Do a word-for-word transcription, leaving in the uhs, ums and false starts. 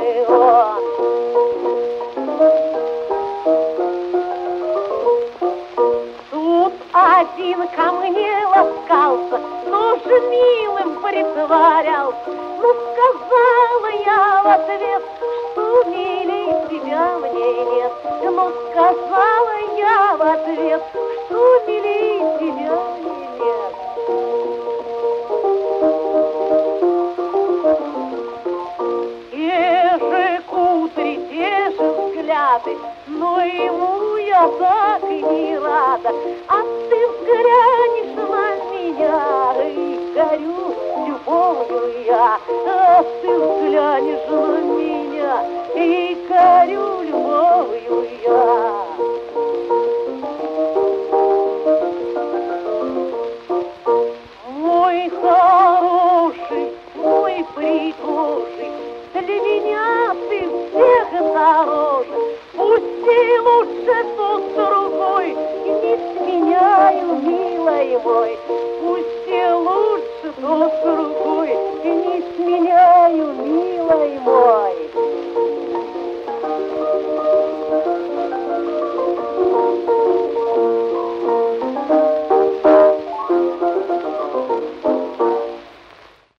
моего. Тут один ко мне ласкался, тоже милым притворялся. Ну, сказала я в ответ, что милей тебя мне нет. Ну, сказала я в ответ, что милей тебя мне нет. Те же кудри, те же взгляды, но ему я так и не рада. А ты взглянешь на меня, и горю любовью я. А ты взглянешь на меня, и горю любовью я. Мой хороший, мой пригожий, для меня ты всех дороже. Пусти лучше тот с другой, не сменяю, милый мой. Пусти лучше тот с другой.